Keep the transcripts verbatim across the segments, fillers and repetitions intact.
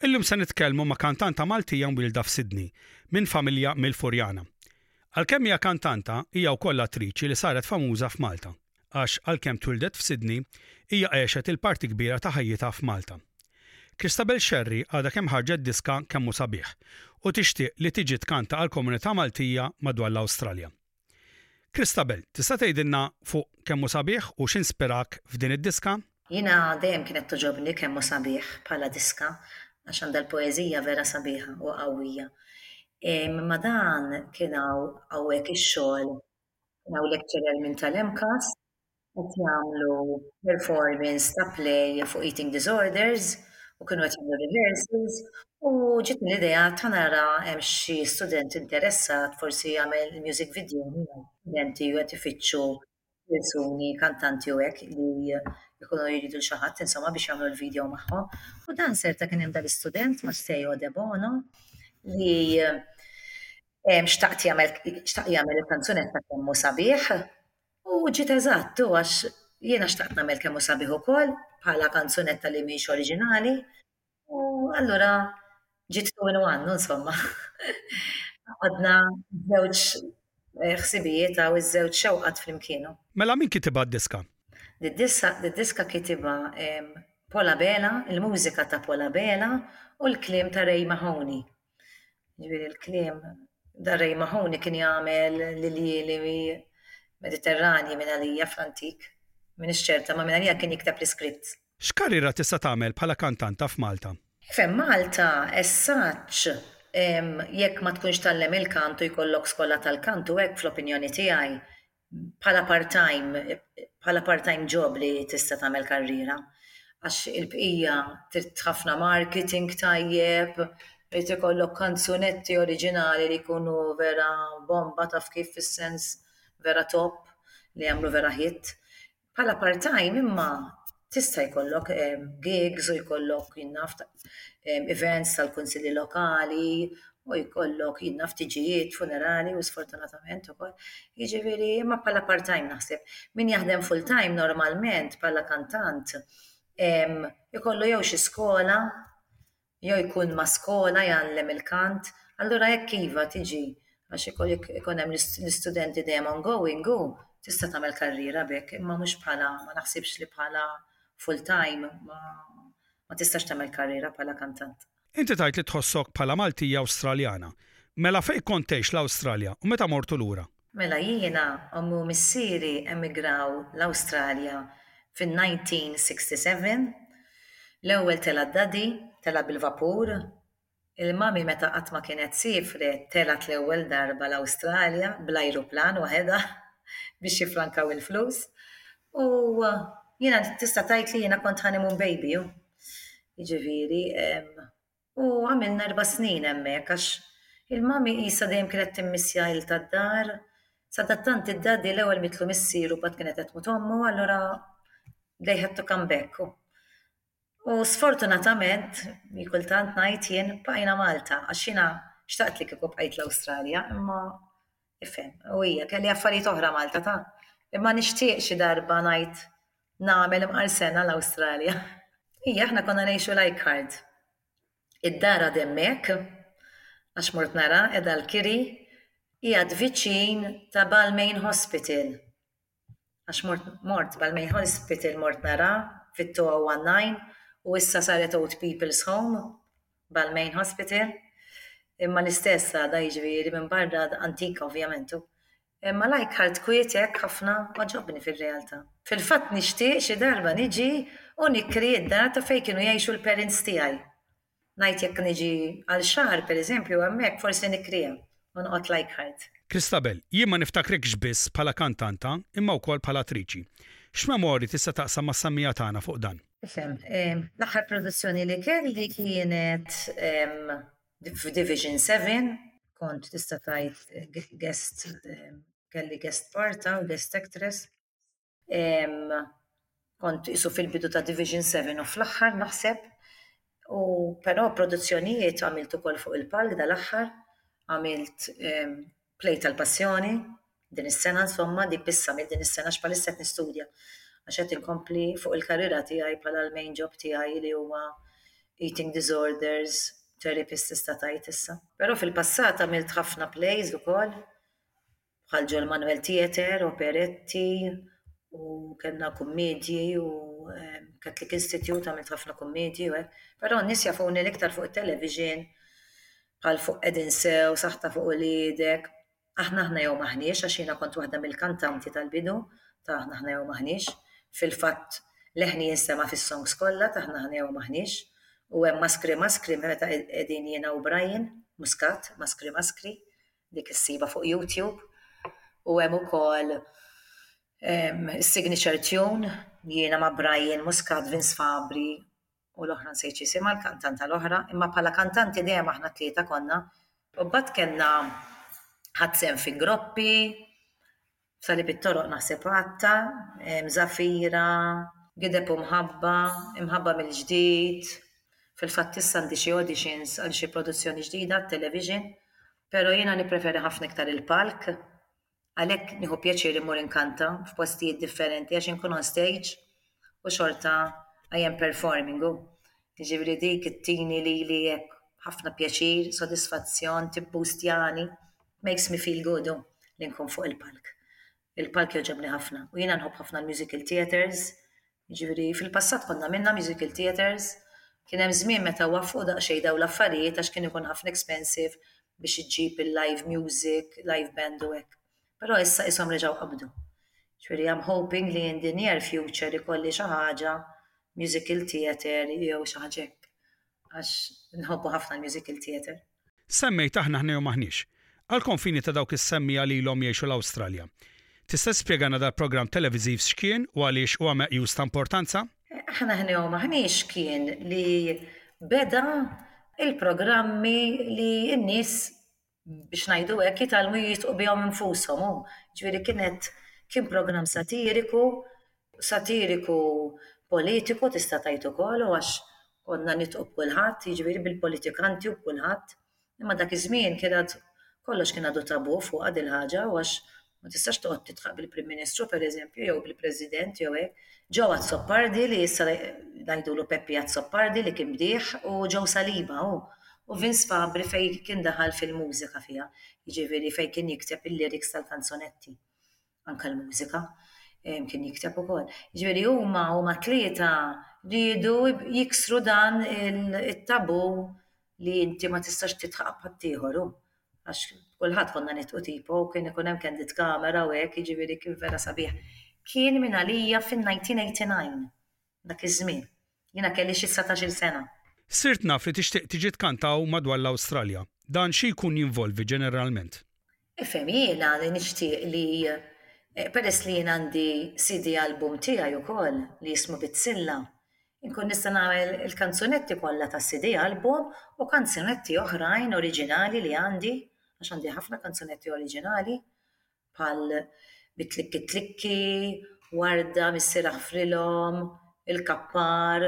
Illum se nitkellmu ma' kantanta Maltija mwilda f'Sydney minn familja mill-Furjana. Għalkemm hija kantanta hija wkoll attriċi li saret famuża f'Malta, għax għalkemm twildet f'Sydney hija għexet il-parti kbira ta' ħajjitha f'Malta. Christabel Sherry għadha kemm ħarġet diska kemmu sabiħ u tixtieq li tiġi tkanta għall-komunità Maltija madwar l-Awstralja. Christabel, tista' tgħidilna fuq kemmu sabiħ u x'inspirak f'din id-diska? Jiena dejjem kienet toġobni kemmu sabiħ bħala diska għax għandha l-poeżija vera sabiħa u qawwija. Ma dan kien hawnhekk ix-xogħol kien hawn lecturer minn tal-M C A S qed jagħmlu performance ta' play fuq eating disorders u kienu qed jagħmlu rehearsals u ġietni l-idea ta' nara hemm xi student interessat forsi jagħmel music video studenti u qed ifittxu persuni kantanti u hekk li jkunu jridu xi ħadd insomma biex jagħmlu l-video magħhom. U dan serta kien hemm dal-istudent Matteo De Bono li xtaqt jagħmel il-kanzunetta Kemmu Sabiħ u ġiet eżatt għax jiena xtaqt nagħmel Kemmu Sabiħ ukoll bħala kanzunetta li mhix oriġinali u allura ġiet two in one insomma. Għadna żewġ ħsibijiet u ż-żewġ xewqat flimkienu. Mela min kitibha d-diska? Did-diska kitibha Paula Bela, il-mużika ta' Paula Bela u l-kliem ta' Ray Mahoney. Ġifieri l-kliem da Ray Mahoney kien jagħmel lili Mediterranji minn għalija fl-antik. Minix ċerta ma minn għalija kien jikteb l-iskript. X'karriera tista' tagħmel bħala kantanta f'Malta? F'Malta essaċ jekk ma tkunx tallem il-kantu jkollok skola tal-kantu hekk fl-opinjoni tiegħi bħala part-time bħala part-time job li tista' tagħmel karriera. Għax il-bqija trid ħafna marketing tajjeb, trid ikollok kanzunetti oriġinali li jkunu vera bomba taf kif fis-sens vera top li jagħmlu vera hit. Bħala part-time imma tista' jkollok gigs u jkollok jinnaf events tal-kunsilli lokali u jkollok jinnaf tiġijiet funerali u sfortunatament ukoll. Jiġifieri imma bħala part-time naħseb. Min jaħdem full-time normalment bħala kantant jkollu jew xi skola jew jkun ma' skola jgħallem il-kant, allura hekk iva tiġi għax ikun hemm l-istudenti dejjem ongoing u tista' tagħmel karriera b'hekk, imma mhux bħala ma naħsibx li bħala full-time ma ma tistax tagħmel karriera bħala kantant. Inti tajt li tħossok bħala Maltija Awstraljana. Mela fejn kont tgħix l-Awstralja u meta mortu lura? Mela jiena ommu missieri emigraw l-Awstralja fin-nineteen sixty-seven. L-ewwel tela d-dadi, tela bil-vapur. Il-mami meta qatt ma kienet sifret telat l-ewwel darba l-Awstralja bl-ajruplan waħedha biex jifrankaw il-flus. U jiena tista' tgħid li jiena kont honeymoon baby. Jiġifieri u għamilna erba' snin hemmhekk għax il-mami qisha dejjem kienet timmissja il tad-dar. Sadattant id-daddi l-ewwel mitlu missieru bad kienet qed tmut ommu, allura they had to come back. U sfortunatament, kultant ngħid jien bqajna Malta għax jiena xtaqt li kieku bqajt l-Awstralja, imma ifhem, u hija kelli affarijiet oħra Malta ta' imma nixtieq xi darba ngħid nagħmel imqarsena l-Awstralja. Hija aħna konna ngħixu Leichhardt. Id-dar għad hemmhekk għax mort nara qiegħda l-kiri hija viċin ta' Balmain Hospital. Għax mort Balmain Hospital mort nara fit-two oh nine u issa saret Old People's Home, Balmain Hospital. Imma l-istess għadha jiġifieri minn barra antika ovvjament. Imma Leichhardt kwietek ħafna ġobni fir-realtà. Fil-fatt nixtieq xi darba niġi u nikri d-dar ta' fejn kienu jgħixu l-parents tiegħi. Ngħid jekk niġi għal xahar pereżempju hemmhekk forsi nikriha u noqgħod Leichhardt. Christabel, jien ma niftakrekx biss bħala kantanta imma wkoll bħala attriċi. X'memorji tista' taqsam mas-sammija tagħna fuq dan? Ifhem, l-aħħar produzzjoni li kelli kienet f'Division seven, kont tista' tgħid guest kelli guest parta u guest actress. Kont isu fil-bidu ta' Division seven u fl-aħħar naħseb. U però produzzjonijiet għamilt ukoll fuq il-palk dal-aħħar, għamilt Play tal-Passjoni din is-sena insomma dik bissa mill din is-sena x'bħalissa qed nistudja għax qed inkompli fuq il-karriera tiegħi bħala l-main job tiegħi li huwa eating disorders, therapist tista' tajt issa. Però fil-passat għamilt ħafna plays ukoll, bħal ġol Manuel Theater, operetti, u kellna kummedji u um, Catholic Institute għamilt ħafna kummedji u hekk. Però n-nies jafuni l-iktar fuq it-television, bħal fuq Edin Sew, saħta fuq ulidek. Aħna aħna jew maħniex, għax jiena kont waħda mill-kantanti tal-bidu, ta' aħna aħna jew maħniex. Fil-fatt leħni jinsema fis-songs kollha ta' aħna aħna jew maħniex. U hemm Maskri Maskri meta qegħdin jiena u Brian, Muscat, Maskri Maskri, dik issiba fuq YouTube. U hemm ukoll um, signature tune jiena ma' Brian, Muscat, Vince Fabri u l-oħra nsejt isimha l-kantanta l-oħra, imma bħala kantanti dejjem aħna tlieta konna. U mbagħad kellna ħadsem fi gruppi, sali bit-toroq naħseb għatta, Zafira, Gideb u Mħabba, Imħabba mill-ġdid. Fil-fatt issa għandi xi auditions għal xi produzzjoni ġdida t-television, però jiena nippreferi ħafna iktar il-palk, għalhekk nieħu pjaċir immur inkanta f'postijiet differenti għax inkun on stage u xorta I am performing. Jiġifieri dik it-tini lili hekk ħafna pjaċir, sodisfazzjon, tibbustjani, makes me feel good li nkun fuq il-palk. Il-palk joġobni ħafna. U jiena nħobb ħafna musical theatres, jiġifieri fil-passat konna minna musical theatres. Kien hemm żmien meta waffqu daqsxejn dawn l-affarijiet għax kien ikun ħafna expensive biex iġġib il-live music, live band u hekk. Però issa ishom reġgħu qabdu. Ġifieri I'm hoping li in the near future ikolli xi ħaġa musical theatre jew xi ħaġa hekk. Għax nħobbu ħafna l-musical theatre. Semmejt aħna ħna jew maħniex. Għal-konfini ta' dawk is-semmija li l-hom jgħixu l-Awstralja. Tista' spjegana dal-programm televiżiv x'kien u għaliex huwa meqjus ta' importanza? Aħna ħnew maħniex kien li beda il-programmi li n-nies biex ngħidu hekk jitalmu jitqu bihom infushom. Ġifieri kienet kien programm satiriku, satiriku politiku tista' tgħid ukoll għax konna nitqu b'kulħadd, jiġifieri bil-politikanti u b'kulħadd. Imma dak iż-żmien kienet kollox kien għadu tabu fuq għad il-ħaġa għax ma tistax toqgħod titħaq bil-Prim Ministru pereżempju jew bil-President jew hekk. Ġew Azzoppardi li issa ngħidulu Peppi Azzoppardi li kien bdieħ u ġew Saliba u u Vince Fabri fejn kien daħal fil-mużika fiha. Jiġifieri fejn kien jikteb il-lyrics tal-kanzonetti. Anke l-mużika kien jikteb ukoll. Jiġifieri huma huma tlieta riedu jiksru dan it-tabu li inti ma tistax titħaq bħaddieħor. Għax kulħadd konna nitqu tipo u kien ikun hemm candid kamera u hekk, jiġifieri kien vera sabiħ. Kien minn għalija fin-nineteen eighty-nine, dak iż-żmien. Jiena kelli xi satax-il sena. Sirt naf li tixtieq tiġi tkantaw madwar l-Awstralja. Dan xi jkun jinvolvi ġeneralment? Ifhem jiena li nixtieq li peress li jien għandi C D album tiegħi wkoll li jismu Bitzilla. Inkun nista' nagħmel il-kanzunetti kollha ta' C D album u kanzunetti oħrajn oriġinali li għandi, għax għandi ħafna kanzunetti oriġinali bħal Bitlikki Tlikki, Warda, Missiraħ Frilhom, Il-Kappar,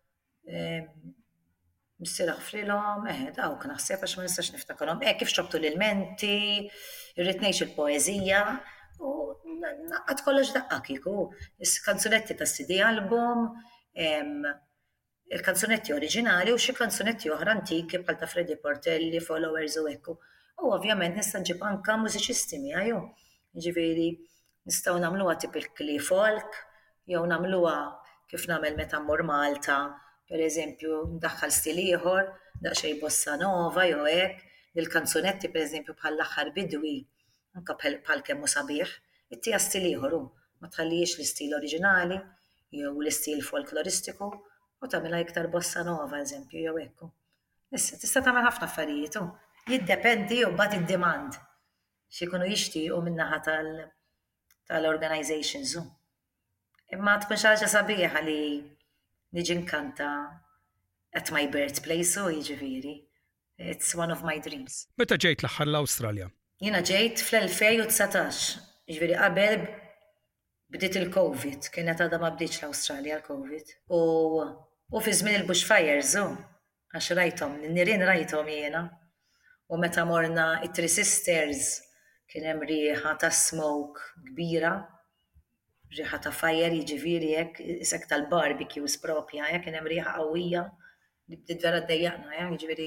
Missiraħ Frilhom, eh, dawk naħseb għax ma nistax niftakarhom. Eh, kif xobtu l-ilmenti, irrid ngħix il-poeżija, u naqqad kollox daqqa kieku. Is-kanzunetti ta' C D album, il-kanzunetti oriġinali u xi kanzunetti oħra antiki bħal ta' Freddy Portelli, Followers u hekk. U ovvjament nista' nġib anke mużiċisti miegħi. Jiġifieri nistgħu nagħmluha typically folk, jew nagħmluha kif nagħmel meta mmur Malta, pereżempju ndaħħal stil ieħor, daqsxejn bossa nova jew hekk, il-kanzunetti pereżempju bħal l-aħħar bidwi, anke bħal kemm hu sabiħ, ittieha stil ieħor ma tħallihiex l-istil oriġinali jew l-istil folkloristiku u tagħmilha iktar bossa nova eżempju jew hekk. Issa tista' tagħmel ħafna affarijiet, jiddependi u mbagħad id-demand xi jkunu jixtiequ min-naħa tal-organizations. Imma tkun xi ħaġa sabiħa li niġi nkanta at my birthplace u jiġifieri. It's one of my dreams. Meta ġejt l-aħħar l-Awstralja? Jiena ġejt fl-elfejn u tsatax, jiġifieri qabel bdiet il-COVID, kienet għadha ma bdietx l-Awstralja l-COVID. U fi żmien il-bushfires hu, għax rajthom, n-nirien rajthom jiena. U meta morna it-Three Sisters kien hemm rieħa ta' smoke kbira, rieħa ta' fire jiġifieri hekk isek tal-barbecues propja, kien hemm rieħa qawwija li bdiet vera d-dejjaqna, jiġifieri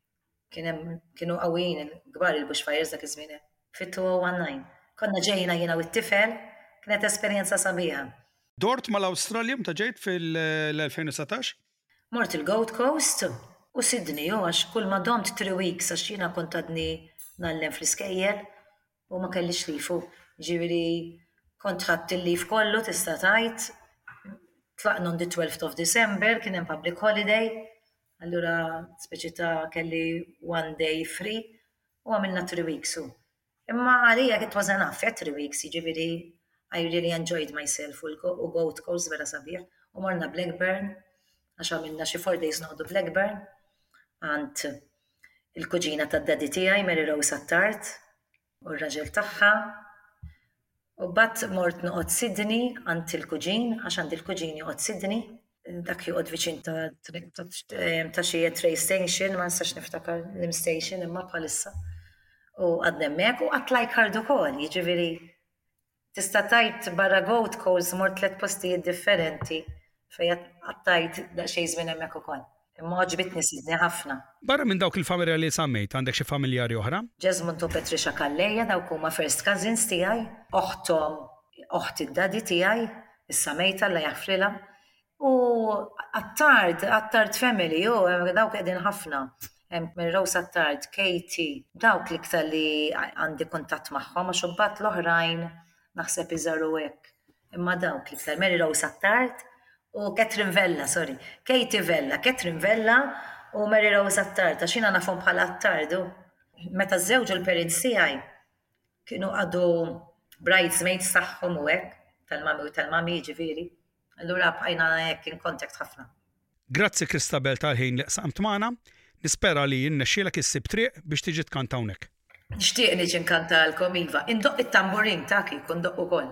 kienu qawwijin il-kbar il-bushfires dak iż-żmien. Fit-two thousand nine. Konna ġejna jiena u t-tifel, kienet esperjenza sabiħa. Dort mal-Awstralja meta ġejt fil-twenty seventeen? Mort il-Gold Coast u Sydney u għax kull ma domt three weeks għax jiena kont għadni nallem fl-iskejjel u ma kellix lifu. Ġifieri kont ħadt il-lif kollu tista' tgħid. Tlaqna on the twelfth of December, kien hemm public holiday, allura speċi ta' kelli one day free u għamilna three weeks u. Imma għalija it was enough, three weeks, jiġifieri I really enjoyed myself u Gold Coast vera sabiħ. U morna Blackburn, għax għamilna xi four days noqdu Blackburn, għand il-kuġina tad-daddy tiegħi Mary Rose Attard u r-raġel tagħha. U bat mort noqgħod Sydney għand il-kuġin, għax għand il-kuġin joqgħod Sydney. Dak joqgħod viċin ta' xi train station, ma nistax niftakar l-im station imma bħalissa. U għadnemmek u għatlajk ħardu kol, jiġifieri tista' tajt barra Gold Coast mort tliet postijiet differenti fejn għattajt daqsxejn żmien hemmhekk ukoll. Imma ġbitni Sydney ħafna. Barra minn dawk il-familja li semmejt, għandek xi familjari oħra? Jesmond u Patricia Kalleja dawk huma first cousins tiegħi, oħthom oħt id-daddy tiegħi, issa mejta Alla jaħfrilha. U Attard, Attard family, u dawk qegħdin ħafna. Mary Rose Attard, Katie, dawk l-iktar li għandi kuntatt magħhom għax imbagħad l-oħrajn naħseb iżaru hekk. Imma dawk l-iktar Mary Rose Attard u Catherine Vella, sorry. Katie Vella, Catherine Vella u Mary Rose Attard, għax jiena nafhom bħala Attard. Meta żewġu l-parents tiegħi kienu għadu bridesmaids tagħhom u hekk tal-mami u tal-mami jiġifieri. Allura bqajna hekk in contact ħafna. Grazzi Kristabel tal-ħin li qsamt magħna. Nispera li jinnexxielek issib triq biex tiġi tkanta hawnhekk. Nixtieq niġi nkantalkom iva. Indoq it-tamburin taki kun doq ukoll.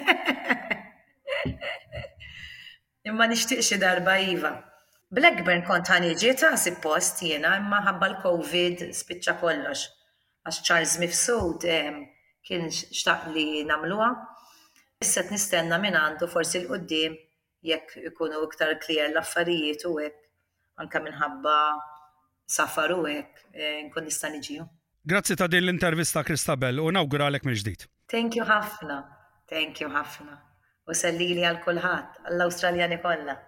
Imma nixtieq xi darba iva. Blackburn kont ħaniġi ta' suppost jiena imma ħabba l-COVID spiċċa kollox. Għax Charles Mifsud kien xtaq li nagħmluha. Issa qed nistenna minn għandu forsi l-qudiem jekk ikunu iktar clear l-affarijiet u hekk anke minħabba safar u hekk nkun nista' niġiju. Grazzi ta' din l-intervista Kristabel u nawguralek mill-ġdid. Thank you ħafna. Thank you ħafna. U sellili għal kulħadd, għall-Awstraljani kollha.